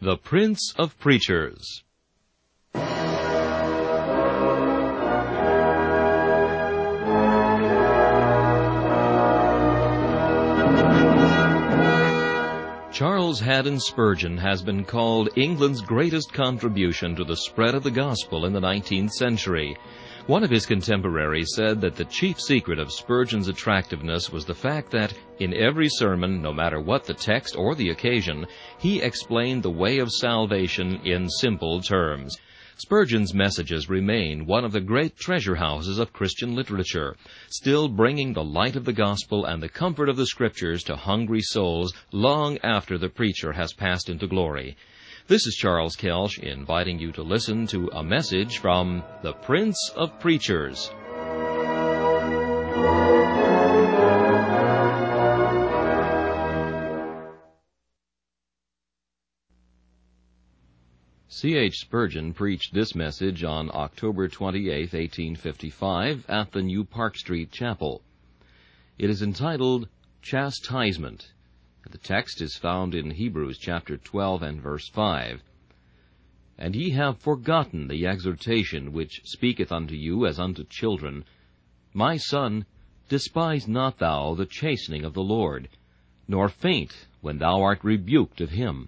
The Prince of Preachers. Charles Haddon Spurgeon has been called England's greatest contribution to the spread of the gospel in the 19th century. One of his contemporaries said that the chief secret of Spurgeon's attractiveness was the fact that, in every sermon, no matter what the text or the occasion, he explained the way of salvation in simple terms. Spurgeon's messages remain one of the great treasure houses of Christian literature, still bringing the light of the gospel and the comfort of the Scriptures to hungry souls long after the preacher has passed into glory. This is Charles Kelsch inviting you to listen to a message from the Prince of Preachers. C.H. Spurgeon preached this message on October 28, 1855, at the New Park Street Chapel. It is entitled, Chastisement. The text is found in Hebrews chapter 12 and verse 5. And ye have forgotten the exhortation which speaketh unto you as unto children. My son, despise not thou the chastening of the Lord, nor faint when thou art rebuked of him.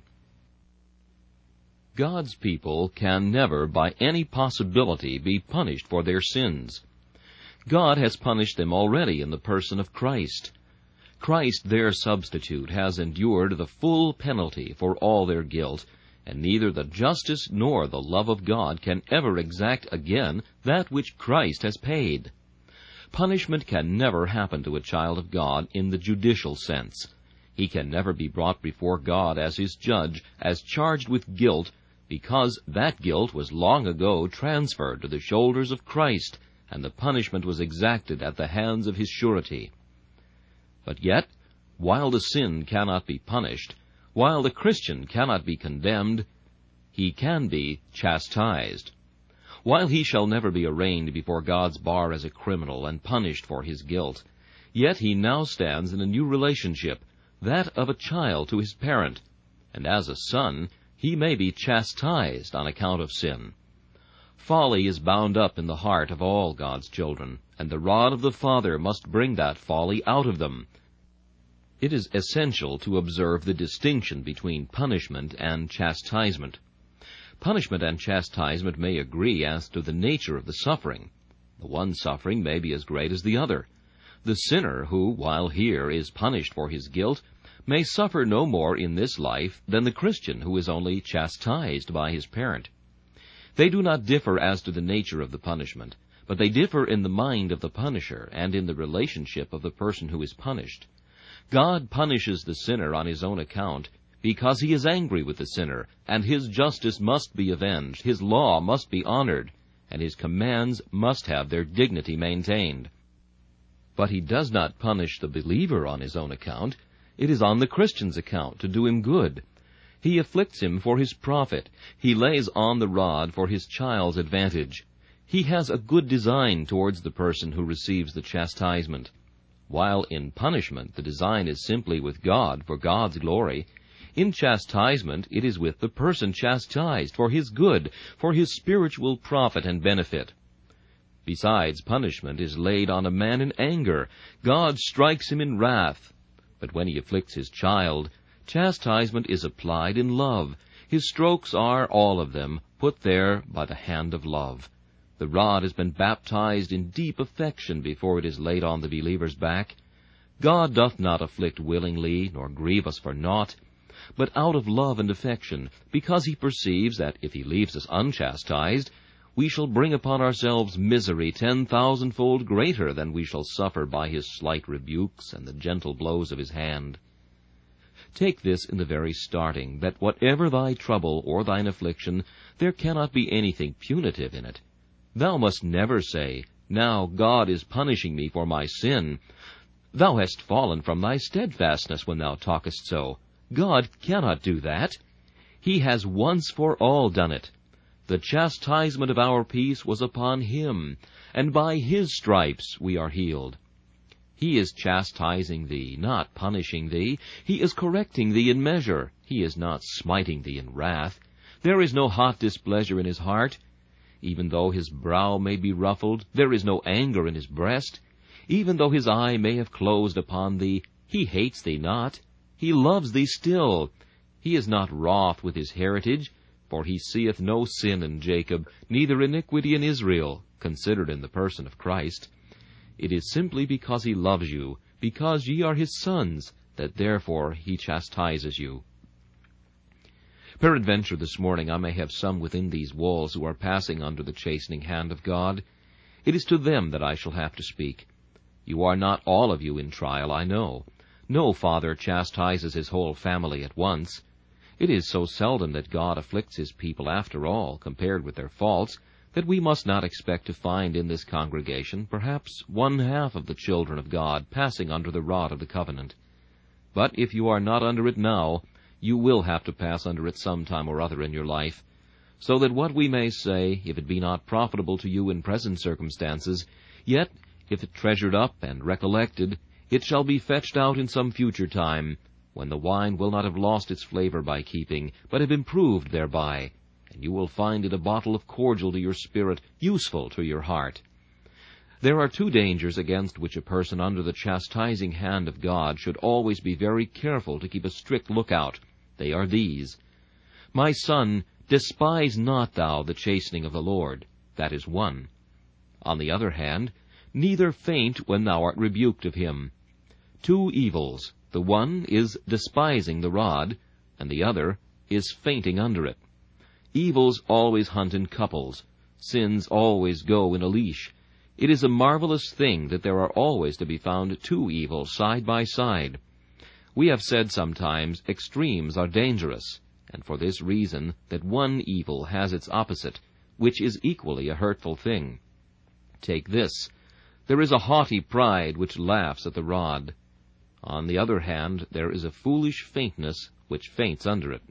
God's people can never by any possibility be punished for their sins. God has punished them already in the person of Christ. Christ, their substitute, has endured the full penalty for all their guilt, and neither the justice nor the love of God can ever exact again that which Christ has paid. Punishment can never happen to a child of God in the judicial sense. He can never be brought before God as his judge, as charged with guilt, because that guilt was long ago transferred to the shoulders of Christ, and the punishment was exacted at the hands of his surety. But yet, while the sin cannot be punished, while the Christian cannot be condemned, he can be chastised. While he shall never be arraigned before God's bar as a criminal and punished for his guilt, yet he now stands in a new relationship, that of a child to his parent, and as a son he may be chastised on account of sin. Folly is bound up in the heart of all God's children, and the rod of the Father must bring that folly out of them. It is essential to observe the distinction between punishment and chastisement. Punishment and chastisement may agree as to the nature of the suffering. The one suffering may be as great as the other. The sinner who, while here, is punished for his guilt, may suffer no more in this life than the Christian who is only chastised by his parent. They do not differ as to the nature of the punishment, but they differ in the mind of the punisher and in the relationship of the person who is punished. God punishes the sinner on his own account because he is angry with the sinner, and his justice must be avenged, his law must be honored, and his commands must have their dignity maintained. But he does not punish the believer on his own account. It is on the Christian's account, to do him good. He afflicts him for his profit. He lays on the rod for his child's advantage. He has a good design towards the person who receives the chastisement. While in punishment the design is simply with God for God's glory, in chastisement it is with the person chastised for his good, for his spiritual profit and benefit. Besides, punishment is laid on a man in anger. God strikes him in wrath. But when he afflicts his child, chastisement is applied in love. His strokes are, all of them, put there by the hand of love. The rod has been baptized in deep affection before it is laid on the believer's back. God doth not afflict willingly, nor grieve us for naught, but out of love and affection, because he perceives that if he leaves us unchastised, we shall bring upon ourselves misery 10,000-fold greater than we shall suffer by his slight rebukes and the gentle blows of his hand. Take this in the very starting, that whatever thy trouble or thine affliction, there cannot be anything punitive in it. Thou must never say, Now God is punishing me for my sin. Thou hast fallen from thy steadfastness when thou talkest so. God cannot do that. He has once for all done it. The chastisement of our peace was upon him, and by his stripes we are healed. He is chastising thee, not punishing thee. He is correcting thee in measure. He is not smiting thee in wrath. There is no hot displeasure in his heart. Even though his brow may be ruffled, there is no anger in his breast. Even though his eye may have closed upon thee, he hates thee not. He loves thee still. He is not wroth with his heritage, for he seeth no sin in Jacob, neither iniquity in Israel, considered in the person of Christ. It is simply because he loves you, because ye are his sons, that therefore he chastises you. Peradventure this morning I may have some within these walls who are passing under the chastening hand of God. It is to them that I shall have to speak. You are not all of you in trial, I know. No father chastises his whole family at once. It is so seldom that God afflicts his people after all, compared with their faults, that we must not expect to find in this congregation perhaps 1/2 of the children of God passing under the rod of the covenant. But if you are not under it now, you will have to pass under it some time or other in your life, so that what we may say, if it be not profitable to you in present circumstances, yet, if it treasured up and recollected, it shall be fetched out in some future time, when the wine will not have lost its flavor by keeping, but have improved thereby, and you will find it a bottle of cordial to your spirit, useful to your heart. There are 2 dangers against which a person under the chastising hand of God should always be very careful to keep a strict lookout. They are these. My son, despise not thou the chastening of the Lord. That is one. On the other hand, neither faint when thou art rebuked of him. 2 evils. The one is despising the rod, and the other is fainting under it. Evils always hunt in couples. Sins always go in a leash. It is a marvelous thing that there are always to be found 2 evils side by side. We have said sometimes extremes are dangerous, and for this reason that one evil has its opposite, which is equally a hurtful thing. Take this. There is a haughty pride which laughs at the rod. On the other hand, there is a foolish faintness which faints under it.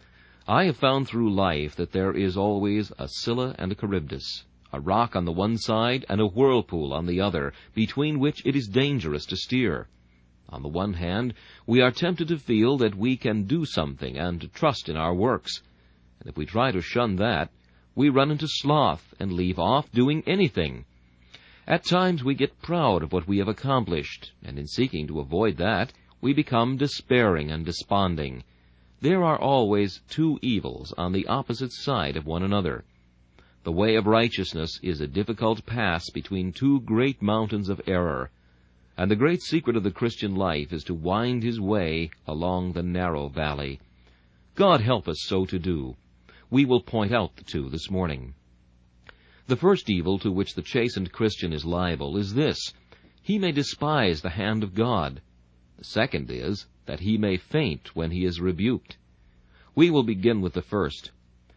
I have found through life that there is always a Scylla and a Charybdis, a rock on the one side and a whirlpool on the other, between which it is dangerous to steer. On the one hand, we are tempted to feel that we can do something and to trust in our works, and if we try to shun that, we run into sloth and leave off doing anything. At times we get proud of what we have accomplished, and in seeking to avoid that, we become despairing and desponding. There are always 2 evils on the opposite side of one another. The way of righteousness is a difficult pass between 2 great mountains of error, and the great secret of the Christian life is to wind his way along the narrow valley. God help us so to do. We will point out the 2 this morning. The first evil to which the chastened Christian is liable is this: he may despise the hand of God. The second is that he may faint when he is rebuked. We will begin with the first.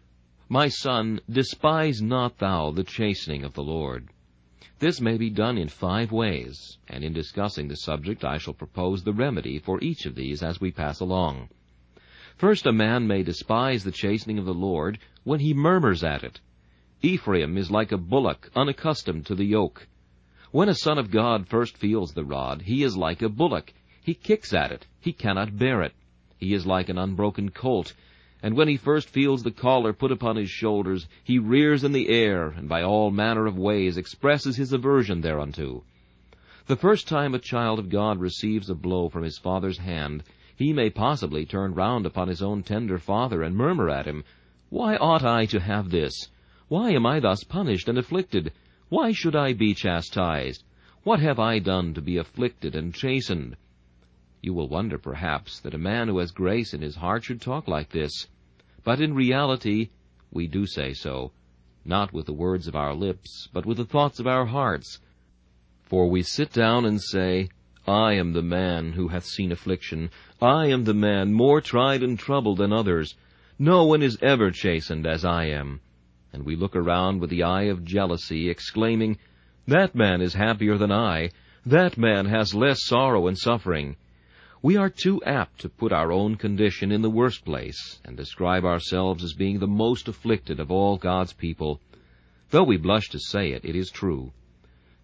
My son, despise not thou the chastening of the Lord. This may be done in 5 ways, and in discussing the subject I shall propose the remedy for each of these as we pass along. First, a man may despise the chastening of the Lord when he murmurs at it. Ephraim is like a bullock unaccustomed to the yoke. When a son of God first feels the rod, he is like a bullock. He kicks at it. He cannot bear it. He is like an unbroken colt, and when he first feels the collar put upon his shoulders, he rears in the air, and by all manner of ways expresses his aversion thereunto. The first time a child of God receives a blow from his father's hand, he may possibly turn round upon his own tender father and murmur at him, "Why ought I to have this? Why am I thus punished and afflicted? Why should I be chastised? What have I done to be afflicted and chastened?" You will wonder, perhaps, that a man who has grace in his heart should talk like this. But in reality, we do say so, not with the words of our lips, but with the thoughts of our hearts. For we sit down and say, "I am the man who hath seen affliction. I am the man more tried and troubled than others. No one is ever chastened as I am." And we look around with the eye of jealousy, exclaiming, "That man is happier than I. That man has less sorrow and suffering." We are too apt to put our own condition in the worst place, and describe ourselves as being the most afflicted of all God's people. Though we blush to say it, it is true.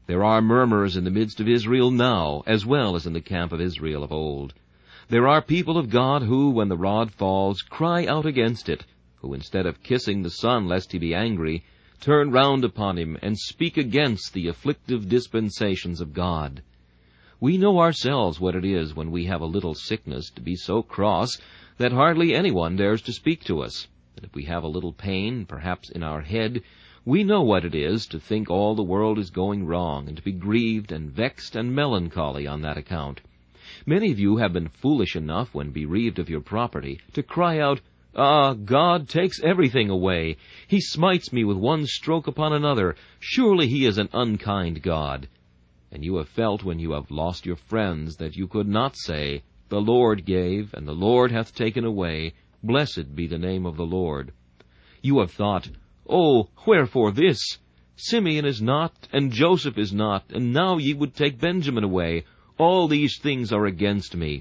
There are murmurers in the midst of Israel now, as well as in the camp of Israel of old. There are people of God who, when the rod falls, cry out against it, who, instead of kissing the Son lest he be angry, turn round upon him and speak against the afflictive dispensations of God. We know ourselves what it is when we have a little sickness to be so cross that hardly anyone dares to speak to us. And if we have a little pain, perhaps in our head, we know what it is to think all the world is going wrong, and to be grieved and vexed and melancholy on that account. Many of you have been foolish enough, when bereaved of your property, to cry out, "Ah, God takes everything away. He smites me with one stroke upon another. Surely he is an unkind God." And you have felt, when you have lost your friends, that you could not say, "The Lord gave, and the Lord hath taken away. Blessed be the name of the Lord." You have thought, "Oh, wherefore this? Simeon is not, and Joseph is not, and now ye would take Benjamin away. All these things are against me."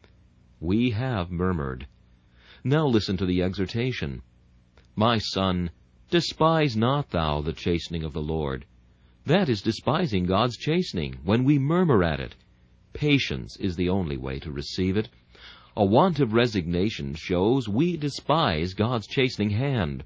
We have murmured. Now listen to the exhortation. "My son, despise not thou the chastening of the Lord." That is despising God's chastening, when we murmur at it. Patience is the only way to receive it. A want of resignation shows we despise God's chastening hand.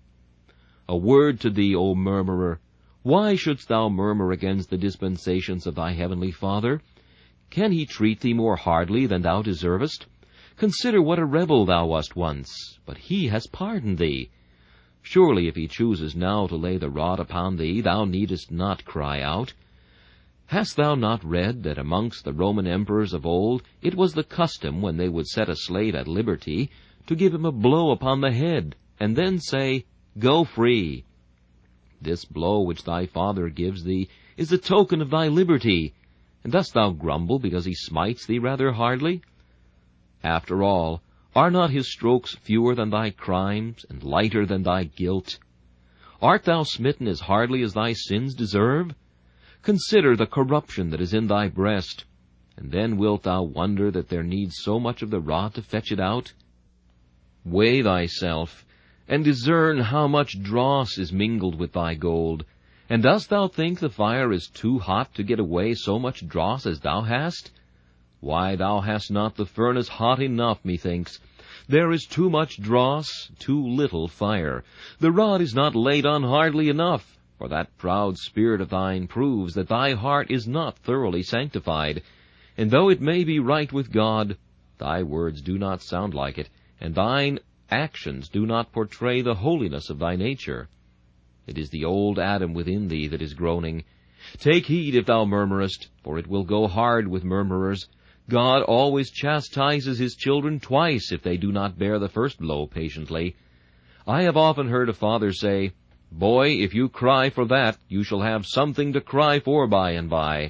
A word to thee, O murmurer. Why shouldst thou murmur against the dispensations of thy heavenly Father? Can he treat thee more hardly than thou deservest? Consider what a rebel thou wast once, but he has pardoned thee. Surely if he chooses now to lay the rod upon thee, thou needest not cry out. Hast thou not read that amongst the Roman emperors of old it was the custom, when they would set a slave at liberty, to give him a blow upon the head, and then say, "Go free"? This blow which thy father gives thee is a token of thy liberty, and dost thou grumble because he smites thee rather hardly? After all, are not his strokes fewer than thy crimes, and lighter than thy guilt? Art thou smitten as hardly as thy sins deserve? Consider the corruption that is in thy breast, and then wilt thou wonder that there needs so much of the rod to fetch it out? Weigh thyself, and discern how much dross is mingled with thy gold. And dost thou think the fire is too hot to get away so much dross as thou hast? Why, thou hast not the furnace hot enough, methinks. There is too much dross, too little fire. The rod is not laid on hardly enough, for that proud spirit of thine proves that thy heart is not thoroughly sanctified. And though it may be right with God, thy words do not sound like it, and thine actions do not portray the holiness of thy nature. It is the old Adam within thee that is groaning. Take heed if thou murmurest, for it will go hard with murmurers. God always chastises his children twice if they do not bear the first blow patiently. I have often heard a father say, "Boy, if you cry for that, you shall have something to cry for by and by."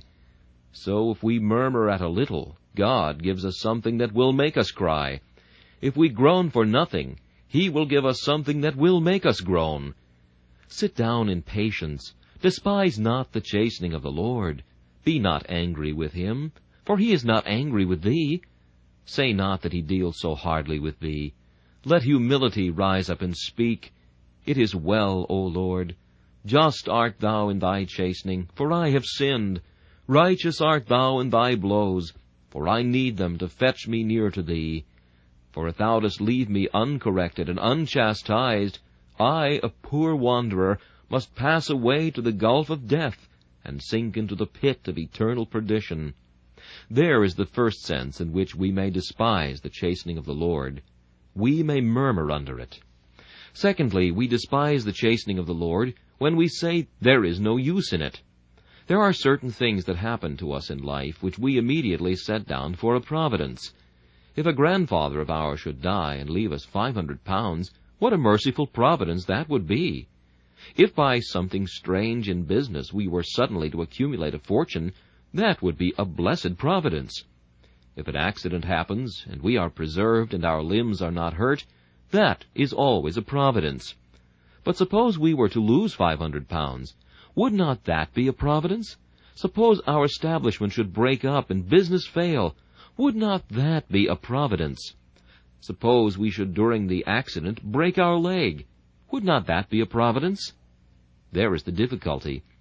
So if we murmur at a little, God gives us something that will make us cry. If we groan for nothing, he will give us something that will make us groan. Sit down in patience. Despise not the chastening of the Lord. Be not angry with him, for he is not angry with thee. Say not that he deals so hardly with thee. Let humility rise up and speak. It is well, O Lord. Just art thou in thy chastening, for I have sinned. Righteous art thou in thy blows, for I need them to fetch me near to thee. For if thou dost leave me uncorrected and unchastised, I, a poor wanderer, must pass away to the gulf of death, and sink into the pit of eternal perdition. There is the first sense in which we may despise the chastening of the Lord. We may murmur under it. Secondly, we despise the chastening of the Lord when we say there is no use in it. There are certain things that happen to us in life which we immediately set down for a providence. If a grandfather of ours should die and leave us £500, what a merciful providence that would be! If by something strange in business we were suddenly to accumulate a fortune, that would be a blessed providence. If an accident happens, and we are preserved and our limbs are not hurt, that is always a providence. But suppose we were to lose £500, would not that be a providence? Suppose our establishment should break up and business fail, would not that be a providence? Suppose we should during the accident break our leg, would not that be a providence? There is the difficulty.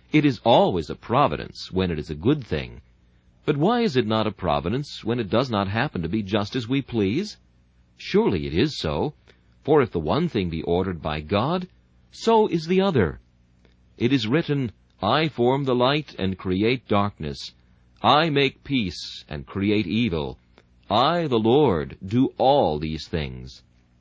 It is always a providence when it is a good thing. But why is it not a providence when it does not happen to be just as we please? Surely it is so, for if the one thing be ordered by God, so is the other. It is written, I form the light and create darkness. I make peace and create evil. I, the Lord, do all these things.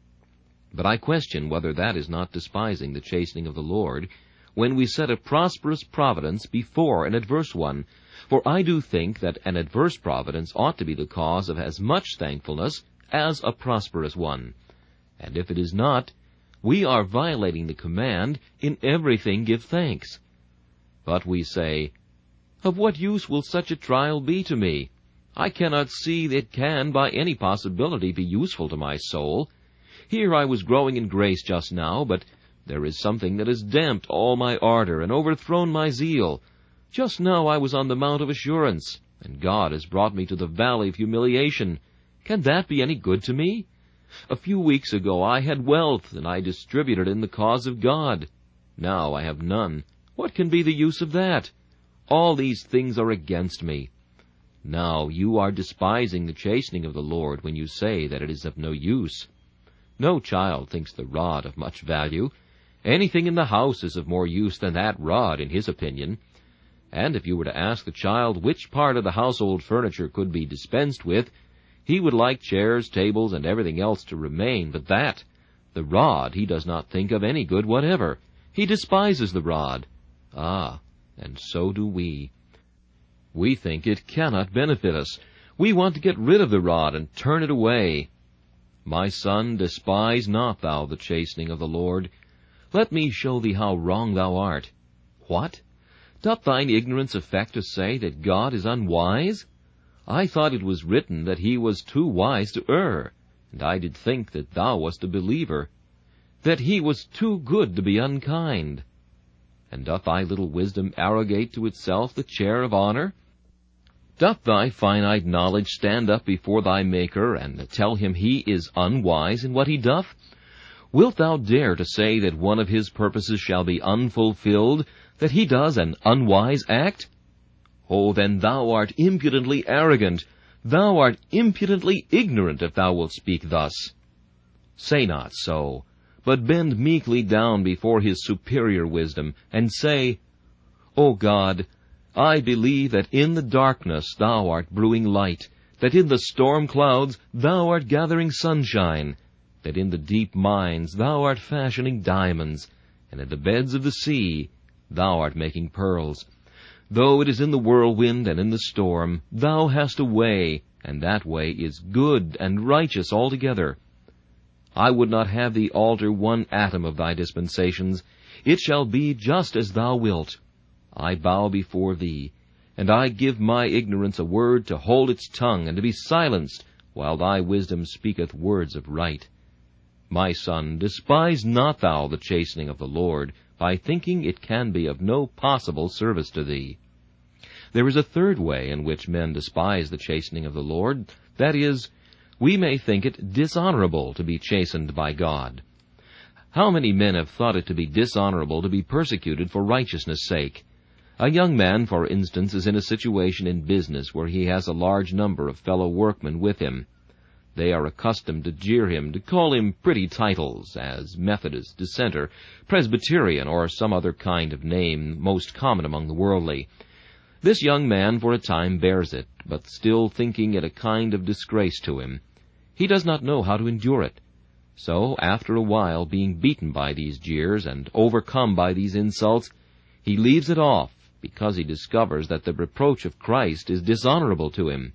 But I question whether that is not despising the chastening of the Lord, when we set a prosperous providence before an adverse one. For I do think that an adverse providence ought to be the cause of as much thankfulness as a prosperous one. And if it is not, we are violating the command, in everything give thanks. But we say, of what use will such a trial be to me? I cannot see that it can by any possibility be useful to my soul. Here I was growing in grace just now, but there is something that has damped all my ardor and overthrown my zeal. Just now I was on the Mount of Assurance, and God has brought me to the Valley of Humiliation. Can that be any good to me? A few weeks ago I had wealth, and I distributed in the cause of God. Now I have none. What can be the use of that? All these things are against me. Now you are despising the chastening of the Lord when you say that it is of no use. No child thinks the rod of much value. Anything in the house is of more use than that rod, in his opinion. And if you were to ask the child which part of the household furniture could be dispensed with, he would like chairs, tables, and everything else to remain, but that, the rod, he does not think of any good whatever. He despises the rod. Ah, and so do we. We think it cannot benefit us. We want to get rid of the rod and turn it away. My son, despise not thou the chastening of the Lord. Let me show thee how wrong thou art. What? Doth thine ignorance affect to say that God is unwise? I thought it was written that he was too wise to err, and I did think that thou wast a believer, that he was too good to be unkind. And doth thy little wisdom arrogate to itself the chair of honor? Doth thy finite knowledge stand up before thy Maker, and tell him he is unwise in what he doth? Wilt thou dare to say that one of his purposes shall be unfulfilled, that he does an unwise act? Oh, then thou art impudently arrogant. Thou art impudently ignorant, if thou wilt speak thus. Say not so, but bend meekly down before his superior wisdom, and say, O God, I believe that in the darkness thou art brewing light, that in the storm clouds thou art gathering sunshine, that in the deep mines thou art fashioning diamonds, and in the beds of the sea thou art making pearls. Though it is in the whirlwind and in the storm, thou hast a way, and that way is good and righteous altogether. I would not have thee alter one atom of thy dispensations. It shall be just as thou wilt. I bow before thee, and I give my ignorance a word to hold its tongue and to be silenced, while thy wisdom speaketh words of right. My son, despise not thou the chastening of the Lord, by thinking it can be of no possible service to thee. There is a third way in which men despise the chastening of the Lord, that is, we may think it dishonorable to be chastened by God. How many men have thought it to be dishonorable to be persecuted for righteousness' sake? A young man, for instance, is in a situation in business where he has a large number of fellow workmen with him. They are accustomed to jeer him, to call him pretty titles, as Methodist, Dissenter, Presbyterian, or some other kind of name most common among the worldly. This young man for a time bears it, but still thinking it a kind of disgrace to him. He does not know how to endure it. So, after a while, being beaten by these jeers and overcome by these insults, he leaves it off, because he discovers that the reproach of Christ is dishonorable to him.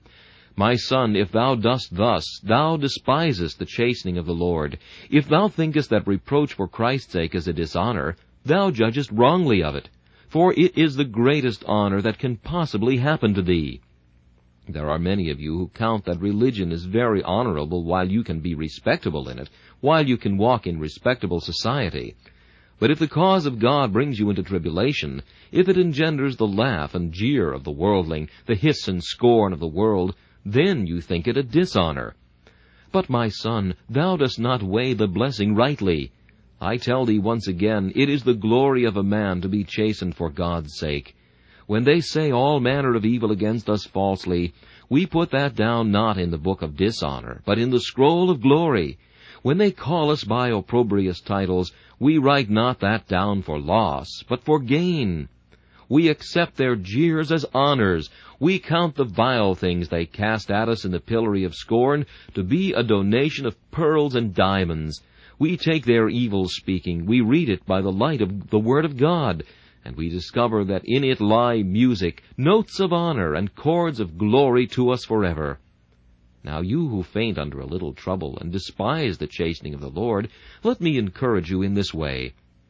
My son, if thou dost thus, thou despisest the chastening of the Lord. If thou thinkest that reproach for Christ's sake is a dishonor, thou judgest wrongly of it, for it is the greatest honor that can possibly happen to thee. There are many of you who count that religion is very honorable while you can be respectable in it, while you can walk in respectable society. But if the cause of God brings you into tribulation, if it engenders the laugh and jeer of the worldling, the hiss and scorn of the world, then you think it a dishonor. But, my son, thou dost not weigh the blessing rightly. I tell thee once again, it is the glory of a man to be chastened for God's sake. When they say all manner of evil against us falsely, we put that down not in the book of dishonor, but in the scroll of glory. When they call us by opprobrious titles, we write not that down for loss, but for gain. We accept their jeers as honors. We count the vile things they cast at us in the pillory of scorn to be a donation of pearls and diamonds. We take their evil speaking, we read it by the light of the Word of God, and we discover that in it lie music, notes of honor, and chords of glory to us forever. Now you who faint under a little trouble and despise the chastening of the Lord, let me encourage you in this way.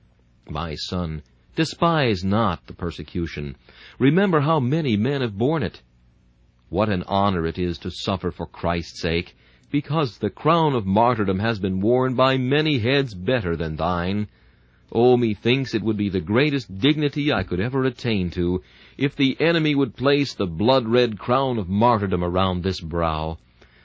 My son, despise not the persecution. Remember how many men have borne it. What an honor it is to suffer for Christ's sake, because the crown of martyrdom has been worn by many heads better than thine. Oh, methinks it would be the greatest dignity I could ever attain to, if the enemy would place the blood-red crown of martyrdom around this brow.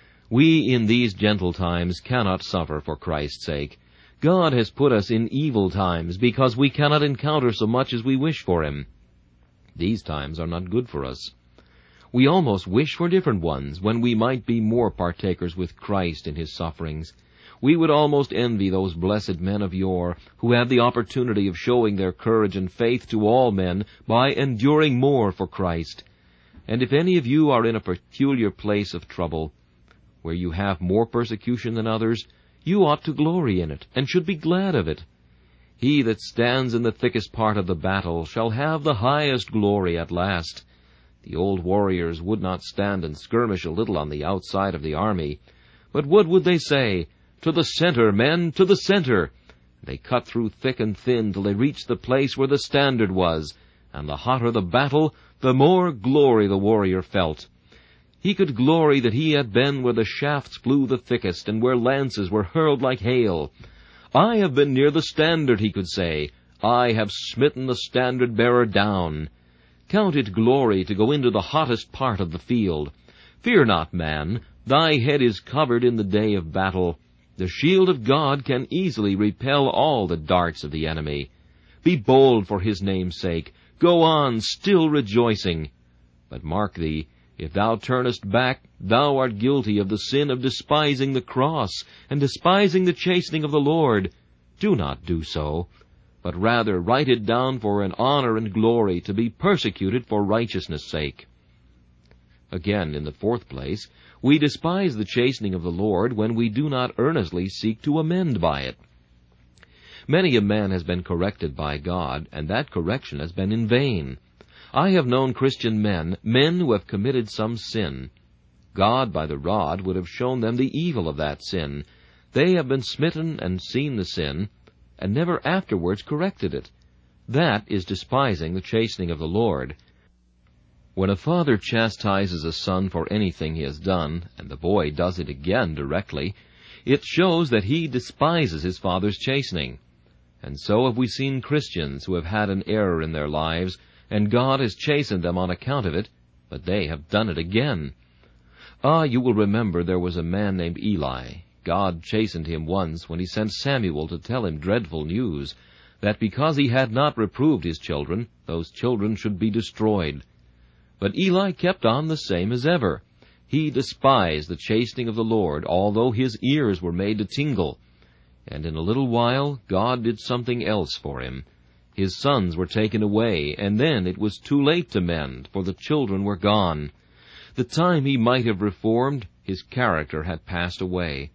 We in these gentle times cannot suffer for Christ's sake. God has put us in evil times because we cannot encounter so much as we wish for Him. These times are not good for us. We almost wish for different ones, when we might be more partakers with Christ in His sufferings. We would almost envy those blessed men of yore who had the opportunity of showing their courage and faith to all men by enduring more for Christ. And if any of you are in a peculiar place of trouble, where you have more persecution than others, you ought to glory in it, and should be glad of it. He that stands in the thickest part of the battle shall have the highest glory at last. The old warriors would not stand and skirmish a little on the outside of the army, but what would they say? To the center, men, to the center! They cut through thick and thin till they reached the place where the standard was, and the hotter the battle, the more glory the warrior felt. He could glory that he had been where the shafts flew the thickest, and where lances were hurled like hail. I have been near the standard, he could say. I have smitten the standard-bearer down. Count it glory to go into the hottest part of the field. Fear not, man, thy head is covered in the day of battle. The shield of God can easily repel all the darts of the enemy. Be bold for His name's sake. Go on, still rejoicing. But mark thee, if thou turnest back, thou art guilty of the sin of despising the cross, and despising the chastening of the Lord. Do not do so, but rather write it down for an honor and glory to be persecuted for righteousness' sake. Again, in the fourth place, we despise the chastening of the Lord when we do not earnestly seek to amend by it. Many a man has been corrected by God, and that correction has been in vain. I have known Christian men who have committed some sin. God, by the rod, would have shown them the evil of that sin. They have been smitten and seen the sin, and never afterwards corrected it. That is despising the chastening of the Lord. When a father chastises a son for anything he has done, and the boy does it again directly, it shows that he despises his father's chastening. And so have we seen Christians who have had an error in their lives, and God has chastened them on account of it, but they have done it again. You will remember there was a man named Eli. God chastened him once when He sent Samuel to tell him dreadful news, that because he had not reproved his children, those children should be destroyed. But Eli kept on the same as ever. He despised the chastening of the Lord, although his ears were made to tingle. And in a little while God did something else for him. His sons were taken away, and then it was too late to mend, for the children were gone. The time he might have reformed, his character had passed away.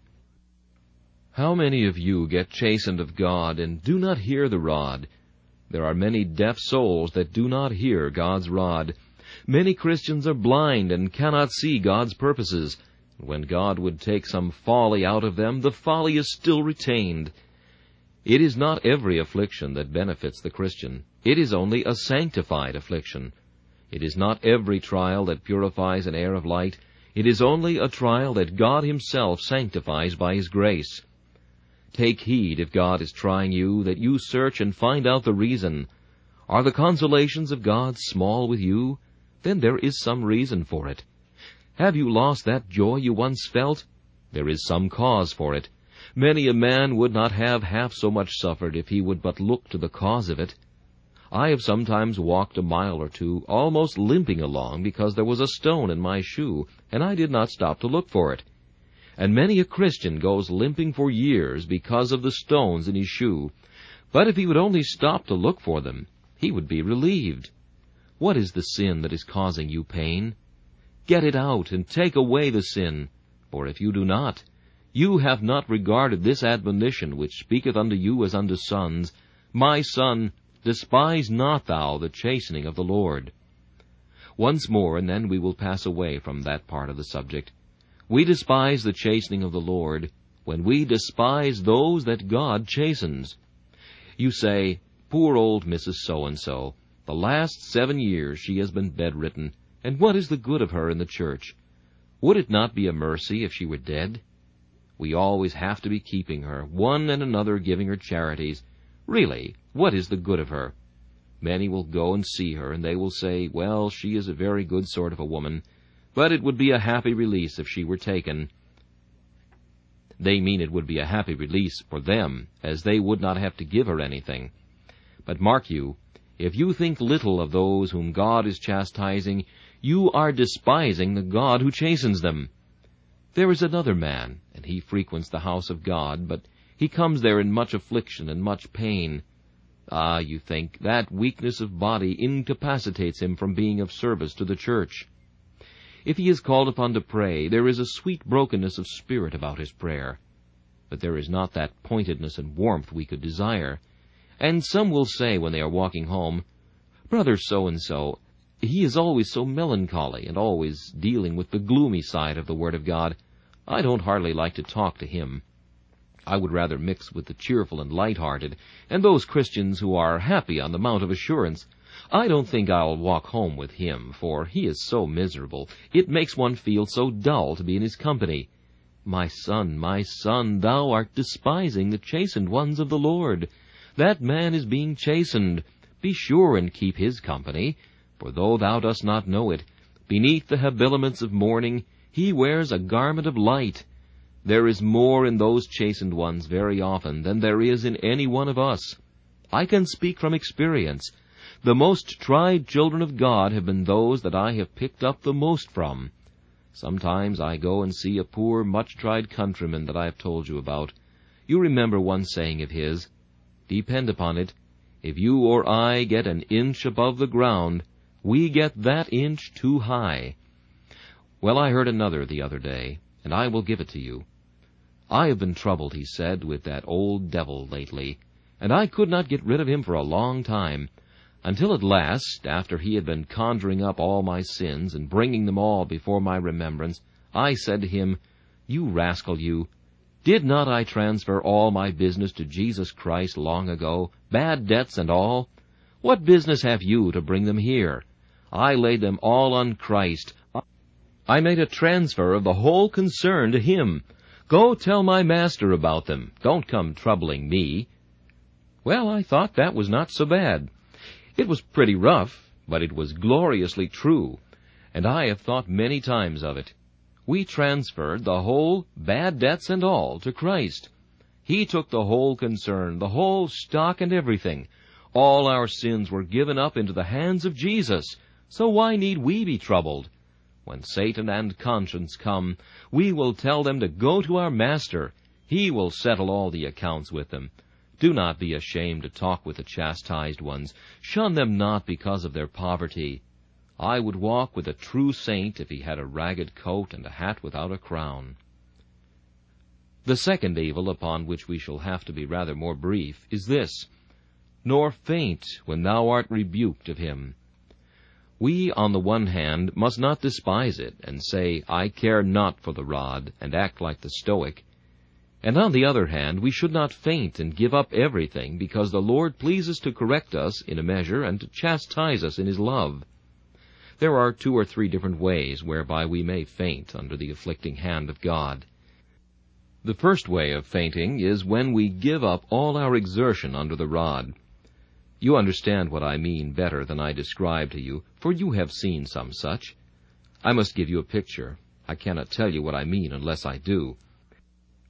How many of you get chastened of God and do not hear the rod? There are many deaf souls that do not hear God's rod. Many Christians are blind and cannot see God's purposes. When God would take some folly out of them, the folly is still retained. It is not every affliction that benefits the Christian. It is only a sanctified affliction. It is not every trial that purifies an air of light. It is only a trial that God Himself sanctifies by His grace. Take heed, if God is trying you, that you search and find out the reason. Are the consolations of God small with you? Then there is some reason for it. Have you lost that joy you once felt? There is some cause for it. Many a man would not have half so much suffered if he would but look to the cause of it. I have sometimes walked a mile or two, almost limping along because there was a stone in my shoe, and I did not stop to look for it. And many a Christian goes limping for years because of the stones in his shoe. But if he would only stop to look for them, he would be relieved. What is the sin that is causing you pain? Get it out and take away the sin, for if you do not, you have not regarded this admonition which speaketh unto you as unto sons, My son, despise not thou the chastening of the Lord. Once more, and then we will pass away from that part of the subject. We despise the chastening of the Lord when we despise those that God chastens. You say, Poor old Mrs. So-and-so, the last 7 years she has been bedridden, and what is the good of her in the church? Would it not be a mercy if she were dead? We always have to be keeping her, one and another giving her charities. Really, what is the good of her? Many will go and see her, and they will say, Well, she is a very good sort of a woman, but it would be a happy release if she were taken. They mean it would be a happy release for them, as they would not have to give her anything. But mark you, if you think little of those whom God is chastising, you are despising the God who chastens them. There is another man, and he frequents the house of God, but he comes there in much affliction and much pain. Ah, you think, that weakness of body incapacitates him from being of service to the church. If he is called upon to pray, there is a sweet brokenness of spirit about his prayer. But there is not that pointedness and warmth we could desire. And some will say when they are walking home, Brother so-and-so, he is always so melancholy and always dealing with the gloomy side of the Word of God. I don't hardly like to talk to him. I would rather mix with the cheerful and light-hearted, and those Christians who are happy on the Mount of Assurance. I don't think I'll walk home with him, for he is so miserable. It makes one feel so dull to be in his company. My son, thou art despising the chastened ones of the Lord. That man is being chastened. Be sure and keep his company, for though thou dost not know it, beneath the habiliments of mourning he wears a garment of light. There is more in those chastened ones very often than there is in any one of us. I can speak from experience. The most tried children of God have been those that I have picked up the most from. Sometimes I go and see a poor, much-tried countryman that I have told you about. You remember one saying of his, Depend upon it, if you or I get an inch above the ground, we get that inch too high. Well, I heard another the other day, and I will give it to you. I have been troubled, he said, with that old devil lately, and I could not get rid of him for a long time, until at last, after he had been conjuring up all my sins and bringing them all before my remembrance, I said to him, You rascal, you! Did not I transfer all my business to Jesus Christ long ago, bad debts and all? What business have you to bring them here? I laid them all on Christ. I made a transfer of the whole concern to him. Go tell my master about them. Don't come troubling me. Well, I thought that was not so bad. It was pretty rough, but it was gloriously true, and I have thought many times of it. We transferred the whole, bad debts and all, to Christ. He took the whole concern, the whole stock and everything. All our sins were given up into the hands of Jesus, so why need we be troubled? When Satan and conscience come, we will tell them to go to our Master. He will settle all the accounts with them. Do not be ashamed to talk with the chastised ones. Shun them not because of their poverty. I would walk with a true saint if he had a ragged coat and a hat without a crown. The second evil, upon which we shall have to be rather more brief, is this: Nor faint when thou art rebuked of him. We, on the one hand, must not despise it, and say, I care not for the rod, and act like the Stoic. And on the other hand, we should not faint and give up everything, because the Lord pleases to correct us in a measure and to chastise us in his love. There are 2 or 3 different ways whereby we may faint under the afflicting hand of God. The first way of fainting is when we give up all our exertion under the rod. You understand what I mean better than I describe to you, for you have seen some such. I must give you a picture. I cannot tell you what I mean unless I do.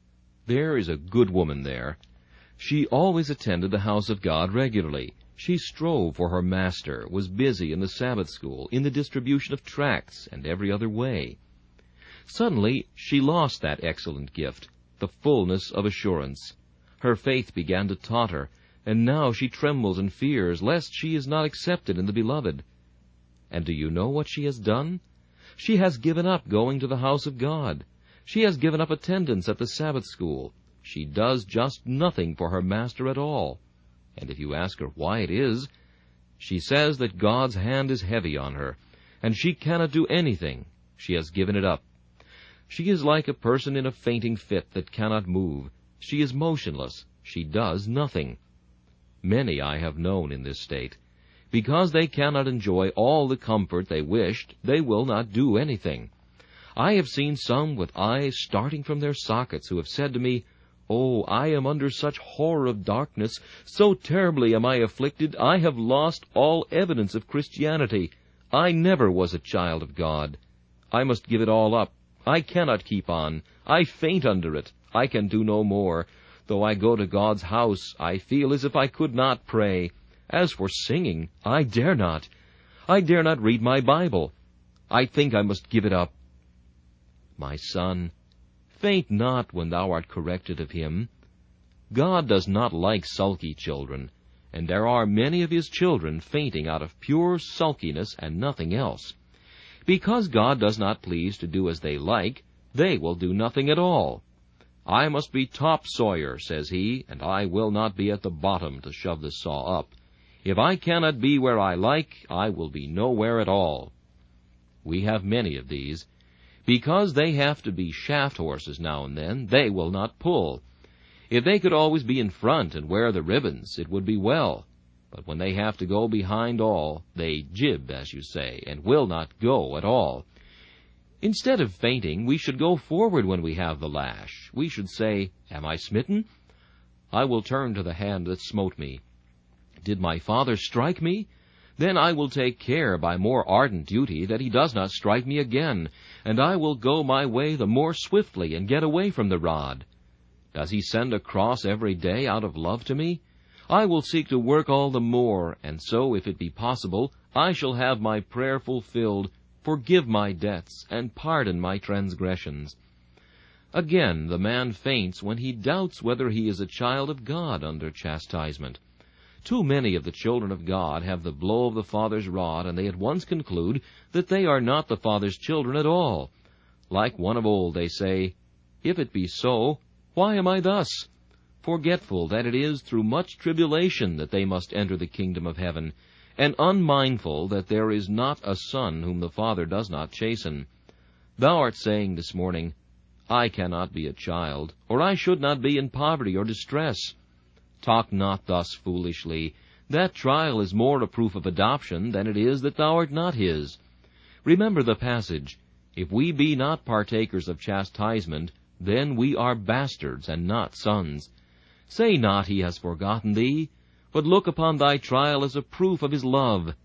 There is a good woman there. She always attended the house of God regularly. She strove for her Master, was busy in the Sabbath school, in the distribution of tracts, and every other way. Suddenly she lost that excellent gift, the fullness of assurance. Her faith began to totter, and now she trembles and fears lest she is not accepted in the Beloved. And do you know what she has done? She has given up going to the house of God. She has given up attendance at the Sabbath school. She does just nothing for her Master at all. And if you ask her why it is, she says that God's hand is heavy on her, and she cannot do anything. She has given it up. She is like a person in a fainting fit that cannot move. She is motionless. She does nothing. Many I have known in this state. Because they cannot enjoy all the comfort they wished, they will not do anything. I have seen some with eyes starting from their sockets who have said to me, "Oh, I am under such horror of darkness, so terribly am I afflicted, I have lost all evidence of Christianity. I never was a child of God. I must give it all up. I cannot keep on. I faint under it. I can do no more. Though I go to God's house, I feel as if I could not pray. As for singing, I dare not. I dare not read my Bible. I think I must give it up." My son, faint not when thou art corrected of him. God does not like sulky children, and there are many of his children fainting out of pure sulkiness and nothing else. Because God does not please to do as they like, they will do nothing at all. "I must be top sawyer," says he, "and I will not be at the bottom to shove the saw up. If I cannot be where I like, I will be nowhere at all." We have many of these. Because they have to be shaft horses now and then, they will not pull. If they could always be in front and wear the ribbons, it would be well. But when they have to go behind all, they jib, as you say, and will not go at all. Instead of fainting, we should go forward when we have the lash. We should say, "Am I smitten? I will turn to the hand that smote me. Did my father strike me? Then I will take care by more ardent duty that he does not strike me again, and I will go my way the more swiftly and get away from the rod. Does he send a cross every day out of love to me? I will seek to work all the more, and so, if it be possible, I shall have my prayer fulfilled, forgive my debts, and pardon my transgressions." Again, the man faints when he doubts whether he is a child of God under chastisement. Too many of the children of God have the blow of the Father's rod, and they at once conclude that they are not the Father's children at all. Like one of old, they say, "If it be so, why am I thus?" forgetful that it is through much tribulation that they must enter the kingdom of heaven, and unmindful that there is not a son whom the Father does not chasten. Thou art saying this morning, "I cannot be a child, or I should not be in poverty or distress." Talk not thus foolishly. That trial is more a proof of adoption than it is that thou art not his. Remember the passage, "If we be not partakers of chastisement, then we are bastards and not sons." Say not he has forgotten thee, but look upon thy trial as a proof of his love.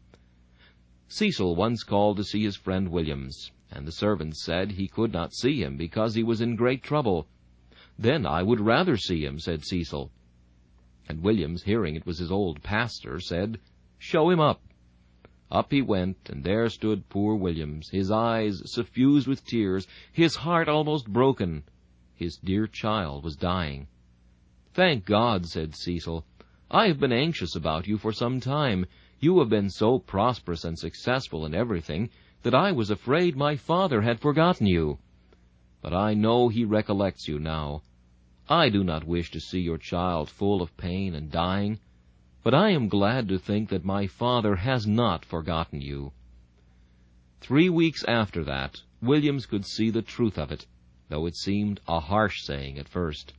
Cecil once called to see his friend Williams, and the servants said he could not see him because he was in great trouble. "Then I would rather see him," said Cecil. And Williams, hearing it was his old pastor, said, "Show him up." Up he went, and there stood poor Williams, his eyes suffused with tears, his heart almost broken. His dear child was dying. "Thank God," said Cecil. "I have been anxious about you for some time. You have been so prosperous and successful in everything that I was afraid my father had forgotten you. But I know he recollects you now. I do not wish to see your child full of pain and dying, but I am glad to think that my father has not forgotten you." 3 weeks after that, Williams could see the truth of it, though it seemed a harsh saying at first.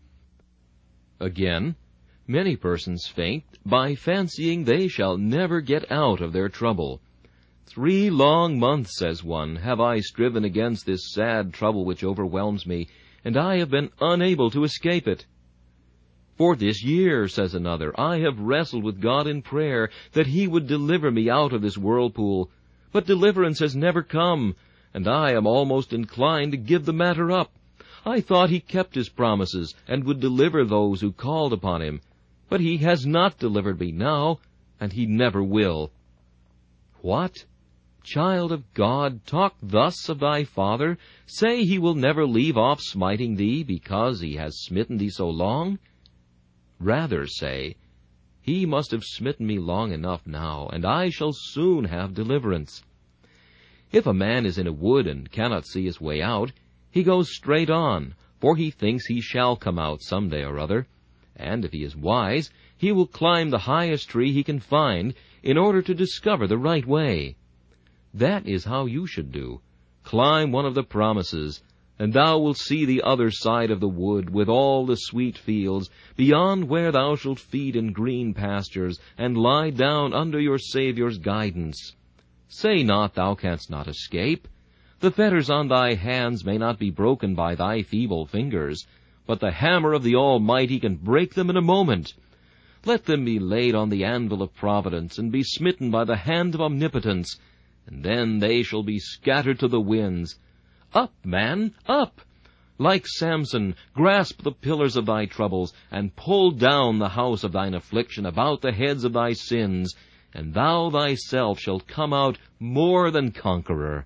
Again, many persons faint by fancying they shall never get out of their trouble. 3 long months, says one, have I striven against this sad trouble which overwhelms me, and I have been unable to escape it. For this year, says another, I have wrestled with God in prayer that he would deliver me out of this whirlpool, but deliverance has never come, and I am almost inclined to give the matter up. I thought he kept his promises, and would deliver those who called upon him. But he has not delivered me now, and he never will. What? Child of God, talk thus of thy Father? Say he will never leave off smiting thee, because he has smitten thee so long? Rather say, he must have smitten me long enough now, and I shall soon have deliverance. If a man is in a wood and cannot see his way out, he goes straight on, for he thinks he shall come out some day or other. And if he is wise, he will climb the highest tree he can find, in order to discover the right way. That is how you should do. Climb one of the promises, and thou wilt see the other side of the wood, with all the sweet fields, beyond where thou shalt feed in green pastures, and lie down under your Saviour's guidance. Say not thou canst not escape. The fetters on thy hands may not be broken by thy feeble fingers, but the hammer of the Almighty can break them in a moment. Let them be laid on the anvil of providence, and be smitten by the hand of omnipotence, and then they shall be scattered to the winds. Up, man, up! Like Samson, grasp the pillars of thy troubles, and pull down the house of thine affliction about the heads of thy sins, and thou thyself shalt come out more than conqueror.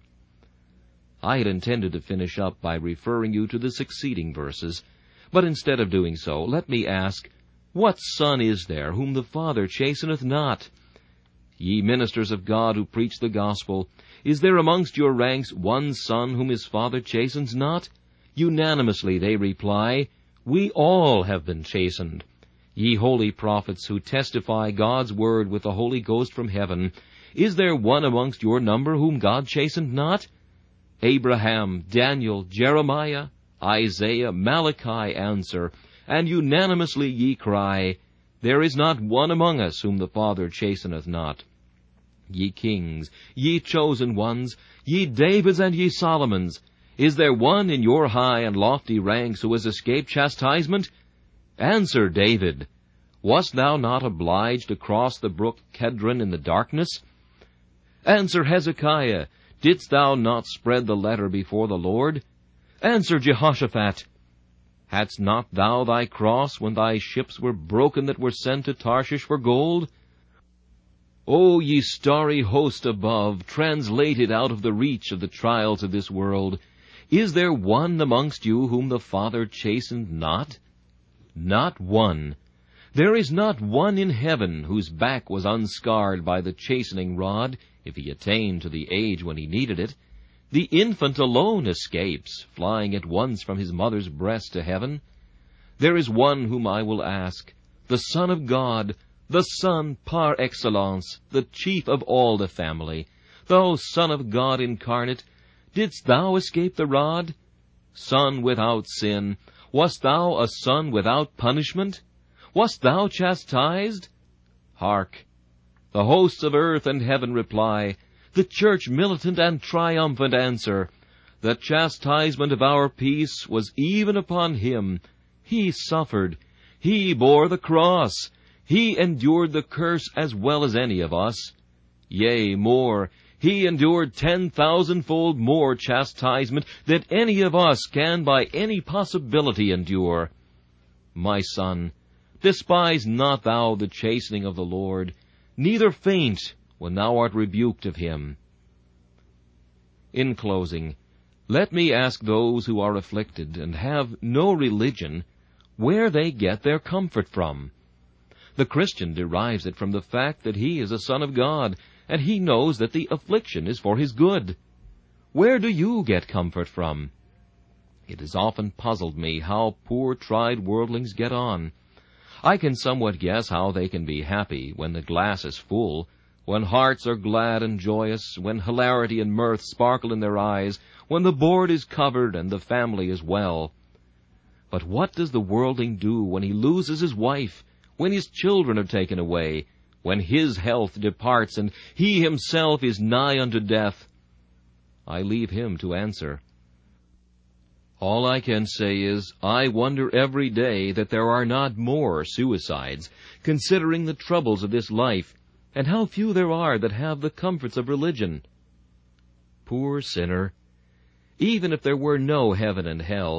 I had intended to finish up by referring you to the succeeding verses, but instead of doing so, let me ask, what son is there whom the Father chasteneth not? Ye ministers of God who preach the gospel, is there amongst your ranks one son whom his father chastens not? Unanimously they reply, we all have been chastened. Ye holy prophets who testify God's word with the Holy Ghost from heaven, is there one amongst your number whom God chastened not? Abraham, Daniel, Jeremiah, Isaiah, Malachi answer, and unanimously ye cry, there is not one among us whom the Father chasteneth not. Ye kings, ye chosen ones, ye Davids and ye Solomons, is there one in your high and lofty ranks who has escaped chastisement? Answer, David, wast thou not obliged to cross the brook Kedron in the darkness? Answer, Hezekiah, didst thou not spread the letter before the Lord? Answer, Jehoshaphat, hadst not thou thy cross when thy ships were broken that were sent to Tarshish for gold? O ye starry host above, translated out of the reach of the trials of this world, is there one amongst you whom the Father chastened not? Not one. There is not one in heaven whose back was unscarred by the chastening rod, if he attained to the age when he needed it. The infant alone escapes, flying at once from his mother's breast to heaven. There is one whom I will ask, the Son of God, the Son par excellence, the chief of all the family. Thou Son of God incarnate, didst thou escape the rod? Son without sin, wast thou a son without punishment? Wast thou chastised? Hark! The hosts of earth and heaven reply, the church militant and triumphant answer, the chastisement of our peace was even upon him. He suffered. He bore the cross. He endured the curse as well as any of us. Yea, more, he endured 10,000-fold more chastisement than any of us can by any possibility endure. My son, despise not thou the chastening of the Lord, neither faint when thou art rebuked of him. In closing, let me ask those who are afflicted and have no religion where they get their comfort from. The Christian derives it from the fact that he is a son of God, and he knows that the affliction is for his good. Where do you get comfort from? It has often puzzled me how poor tried worldlings get on. I can somewhat guess how they can be happy when the glass is full, when hearts are glad and joyous, when hilarity and mirth sparkle in their eyes, when the board is covered and the family is well. But what does the worldling do when he loses his wife, when his children are taken away, when his health departs and he himself is nigh unto death? I leave him to answer. All I can say is, I wonder every day that there are not more suicides, considering the troubles of this life, and how few there are that have the comforts of religion. Poor sinner! Even if there were no heaven and hell,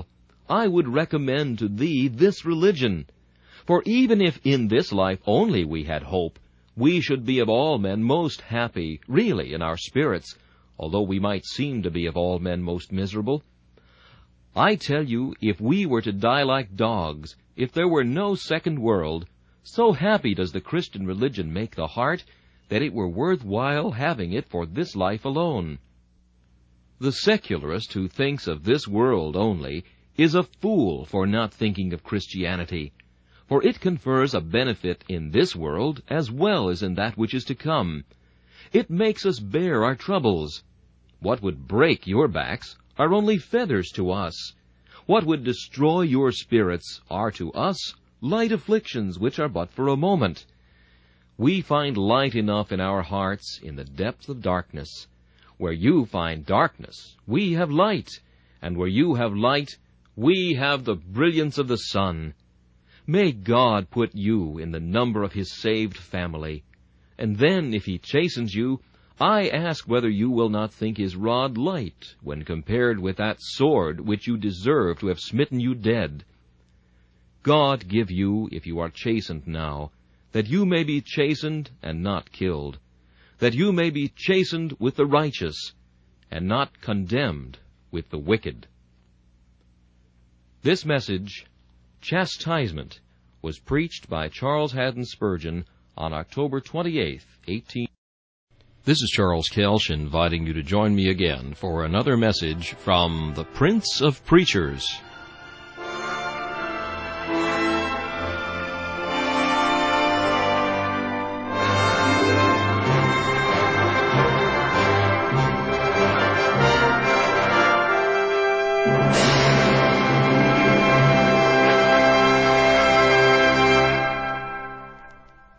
I would recommend to thee this religion. For even if in this life only we had hope, we should be of all men most happy, really, in our spirits, although we might seem to be of all men most miserable. I tell you, if we were to die like dogs, if there were no second world, so happy does the Christian religion make the heart, that it were worth while having it for this life alone. The secularist who thinks of this world only is a fool for not thinking of Christianity, for it confers a benefit in this world as well as in that which is to come. It makes us bear our troubles. What would break your backs are only feathers to us. What would destroy your spirits are to us light afflictions which are but for a moment. We find light enough in our hearts in the depths of darkness. Where you find darkness, we have light, and where you have light, we have the brilliance of the sun. May God put you in the number of His saved family. And then, if He chastens you, I ask whether you will not think His rod light when compared with that sword which you deserve to have smitten you dead. God give you, if you are chastened now, that you may be chastened and not killed, that you may be chastened with the righteous, and not condemned with the wicked. This message, Chastisement, was preached by Charles Haddon Spurgeon on October 28, 18... This is Charles Kelsch inviting you to join me again for another message from the Prince of Preachers.